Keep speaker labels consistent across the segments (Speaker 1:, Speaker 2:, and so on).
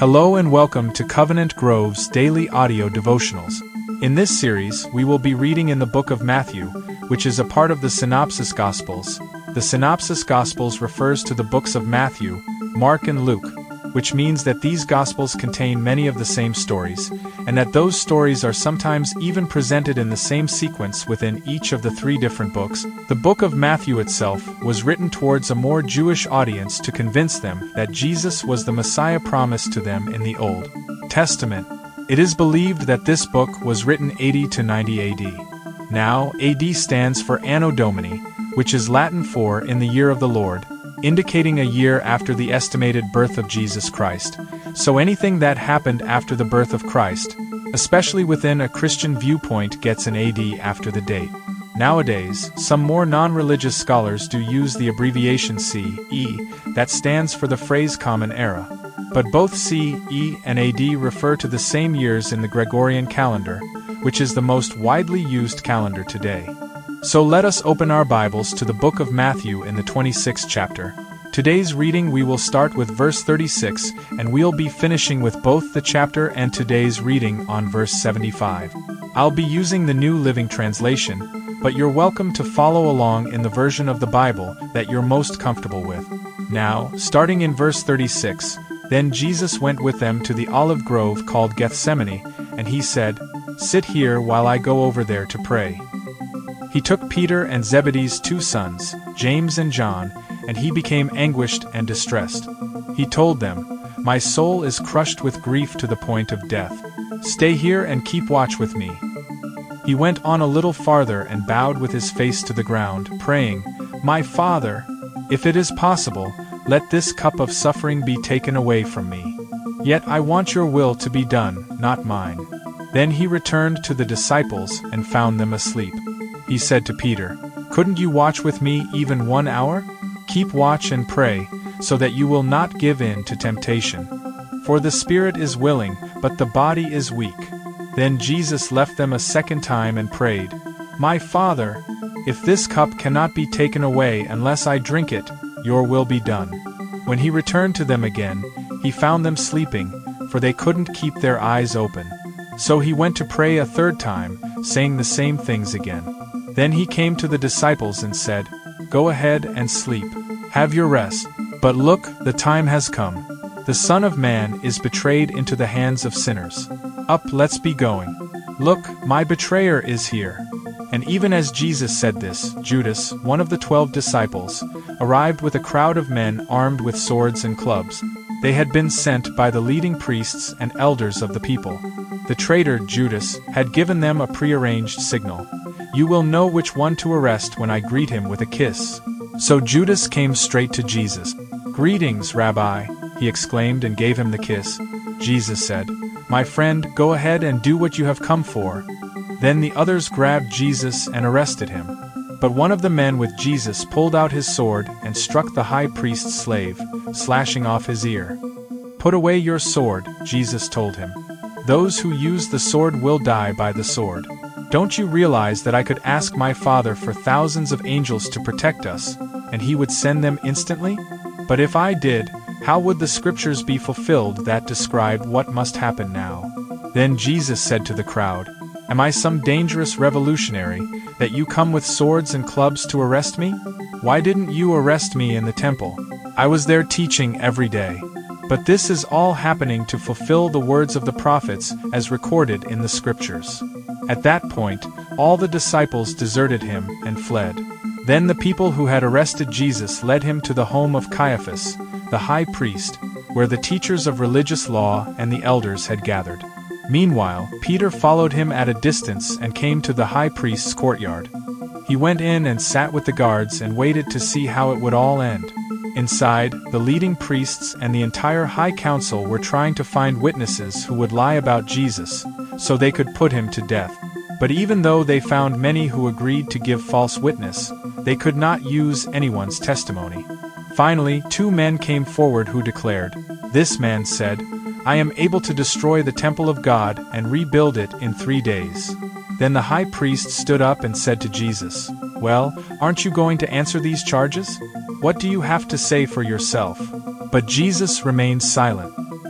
Speaker 1: Hello and welcome to Covenant Grove's daily audio devotionals. In this series, we will be reading in the book of Matthew, which is a part of the Synopsis Gospels. The Synopsis Gospels refers to the books of Matthew, Mark and Luke, which means that these Gospels contain many of the same stories, and that those stories are sometimes even presented in the same sequence within each of the three different books. The book of Matthew itself was written towards a more Jewish audience to convince them that Jesus was the Messiah promised to them in the Old Testament. It is believed that this book was written 80 to 90 AD. Now, AD stands for Anno Domini, which is Latin for in the year of the Lord, indicating a year after the estimated birth of Jesus Christ. So anything that happened after the birth of Christ, especially within a Christian viewpoint, gets an AD after the date. Nowadays, some more non-religious scholars do use the abbreviation CE, that stands for the phrase Common Era. But both CE and AD refer to the same years in the Gregorian calendar, which is the most widely used calendar today. So let us open our Bibles to the book of Matthew in the 26th chapter. Today's reading we will start with verse 36, and we'll be finishing with both the chapter and today's reading on verse 75. I'll be using the New Living Translation, but you're welcome to follow along in the version of the Bible that you're most comfortable with. Now, starting in verse 36, Then Jesus went with them to the olive grove called Gethsemane, and he said, "Sit here while I go over there to pray." He took Peter and Zebedee's two sons, James and John, and he became anguished and distressed. He told them, "My soul is crushed with grief to the point of death. Stay here and keep watch with me." He went on a little farther and bowed with his face to the ground, praying, "My Father, if it is possible, let this cup of suffering be taken away from me. Yet I want your will to be done, not mine." Then he returned to the disciples and found them asleep. He said to Peter, "Couldn't you watch with me even 1 hour? Keep watch and pray, so that you will not give in to temptation. For the spirit is willing, but the body is weak." Then Jesus left them a second time and prayed, "My Father, if this cup cannot be taken away unless I drink it, your will be done." When he returned to them again, he found them sleeping, for they couldn't keep their eyes open. So he went to pray a third time, saying the same things again. Then he came to the disciples and said, "Go ahead and sleep. Have your rest. But look, the time has come. The Son of Man is betrayed into the hands of sinners. Up, let's be going. Look, my betrayer is here." And even as Jesus said this, Judas, one of the 12 disciples, arrived with a crowd of men armed with swords and clubs. They had been sent by the leading priests and elders of the people. The traitor, Judas, had given them a prearranged signal. "You will know which one to arrest when I greet him with a kiss." So Judas came straight to Jesus. "Greetings, Rabbi," he exclaimed and gave him the kiss. Jesus said, "My friend, go ahead and do what you have come for." Then the others grabbed Jesus and arrested him. But one of the men with Jesus pulled out his sword and struck the high priest's slave, slashing off his ear. "Put away your sword," Jesus told him. "Those who use the sword will die by the sword. Don't you realize that I could ask my Father for thousands of angels to protect us, and he would send them instantly? But if I did, how would the scriptures be fulfilled that describe what must happen now?" Then Jesus said to the crowd, "Am I some dangerous revolutionary, that you come with swords and clubs to arrest me? Why didn't you arrest me in the temple? I was there teaching every day. But this is all happening to fulfill the words of the prophets as recorded in the scriptures." At that point, all the disciples deserted him and fled. Then the people who had arrested Jesus led him to the home of Caiaphas, the high priest, where the teachers of religious law and the elders had gathered. Meanwhile, Peter followed him at a distance and came to the high priest's courtyard. He went in and sat with the guards and waited to see how it would all end. Inside, the leading priests and the entire high council were trying to find witnesses who would lie about Jesus, so they could put him to death. But even though they found many who agreed to give false witness, they could not use anyone's testimony. Finally, 2 men came forward who declared, "This man said, 'I am able to destroy the temple of God and rebuild it in 3 days.'" Then the high priest stood up and said to Jesus, "Well, aren't you going to answer these charges? What do you have to say for yourself?" But Jesus remained silent.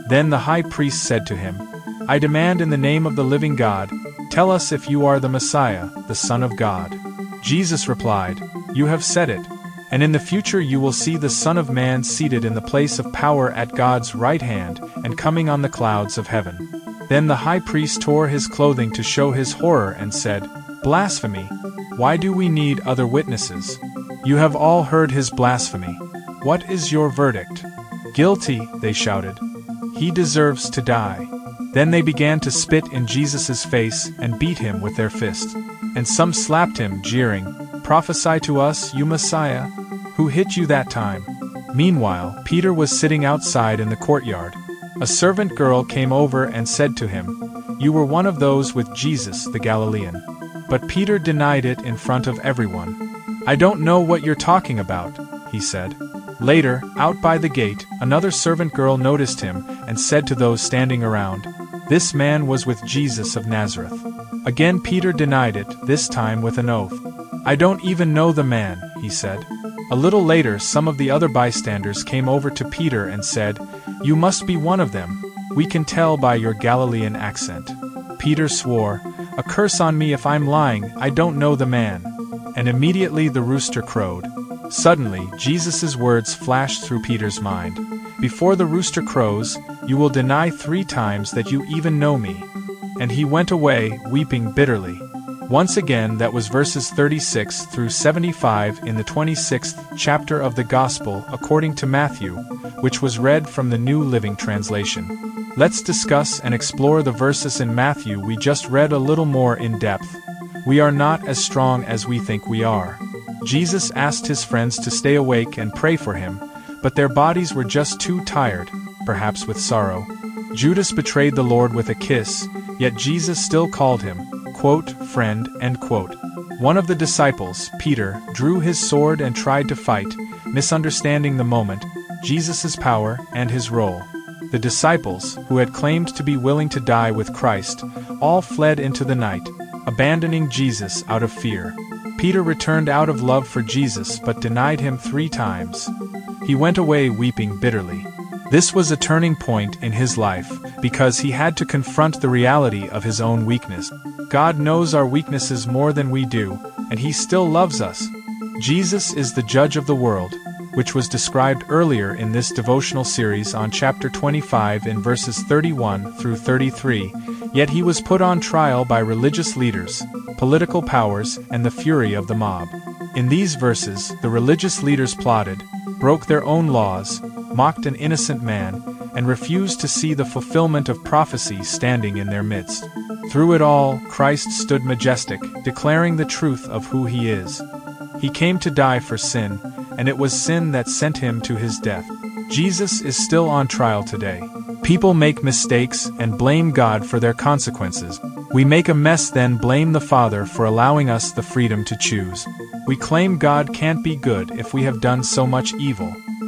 Speaker 1: Then the high priest said to him, "I demand in the name of the living God, tell us if you are the Messiah, the Son of God." Jesus replied, "You have said it, and in the future you will see the Son of Man seated in the place of power at God's right hand and coming on the clouds of heaven." Then the high priest tore his clothing to show his horror and said, "Blasphemy! Why do we need other witnesses? You have all heard his blasphemy. What is your verdict?" "Guilty," they shouted. "He deserves to die." Then they began to spit in Jesus' face and beat him with their fists. And some slapped him, jeering, "Prophesy to us, you Messiah! Who hit you that time?" Meanwhile, Peter was sitting outside in the courtyard. A servant girl came over and said to him, "You were one of those with Jesus the Galilean." But Peter denied it in front of everyone. "I don't know what you're talking about," he said. Later, out by the gate, another servant girl noticed him and said to those standing around, "This man was with Jesus of Nazareth." Again Peter denied it, this time with an oath. "I don't even know the man," he said. A little later some of the other bystanders came over to Peter and said, "You must be one of them. We can tell by your Galilean accent." Peter swore, "A curse on me if I'm lying, I don't know the man." And immediately the rooster crowed. Suddenly, Jesus' words flashed through Peter's mind. "Before the rooster crows, you will deny 3 times that you even know me." And he went away, weeping bitterly. Once again, that was verses 36 through 75 in the 26th chapter of the Gospel according to Matthew, which was read from the New Living Translation. Let's discuss and explore the verses in Matthew we just read a little more in depth. We are not as strong as we think we are. Jesus asked his friends to stay awake and pray for him, but their bodies were just too tired, perhaps with sorrow. Judas betrayed the Lord with a kiss, yet Jesus still called him, quote, friend, end quote. One of the disciples, Peter, drew his sword and tried to fight, misunderstanding the moment, Jesus' power, and his role. The disciples, who had claimed to be willing to die with Christ, all fled into the night, abandoning Jesus out of fear. Peter returned out of love for Jesus but denied him 3 times. He went away weeping bitterly. This was a turning point in his life, because he had to confront the reality of his own weakness. God knows our weaknesses more than we do, and he still loves us. Jesus is the judge of the world, which was described earlier in this devotional series on chapter 25 in verses 31 through 33, yet he was put on trial by religious leaders, political powers, and the fury of the mob. In these verses, the religious leaders plotted, broke their own laws, mocked an innocent man, and refused to see the fulfillment of prophecy standing in their midst. Through it all, Christ stood majestic, declaring the truth of who he is. He came to die for sin, and it was sin that sent him to his death. Jesus is still on trial today. People make mistakes and blame God for their consequences. We make a mess, then blame the Father for allowing us the freedom to choose. We claim God can't be good if we have done so much evil.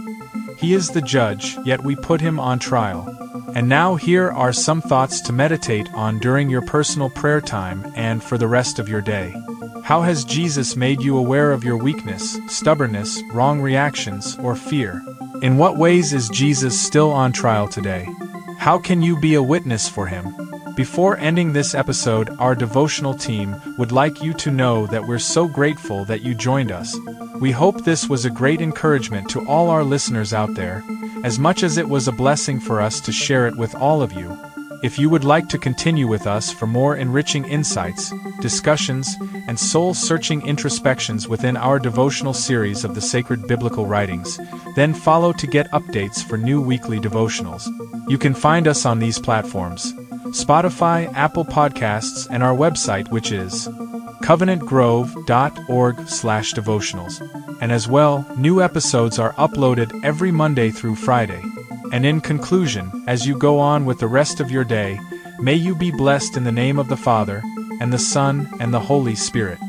Speaker 1: He is the judge, yet we put him on trial. And now here are some thoughts to meditate on during your personal prayer time and for the rest of your day. How has Jesus made you aware of your weakness, stubbornness, wrong reactions, or fear? In what ways is Jesus still on trial today? How can you be a witness for him? Before ending this episode, our devotional team would like you to know that we're so grateful that you joined us. We hope this was a great encouragement to all our listeners out there, as much as it was a blessing for us to share it with all of you. If you would like to continue with us for more enriching insights, discussions, and soul-searching introspections within our devotional series of the sacred biblical writings, then follow to get updates for new weekly devotionals. You can find us on these platforms: Spotify, Apple Podcasts, and our website, which is covenantgrove.org/devotionals. And as well, new episodes are uploaded every Monday through Friday. And in conclusion, as you go on with the rest of your day, may you be blessed in the name of the Father, and the Son, and the Holy Spirit.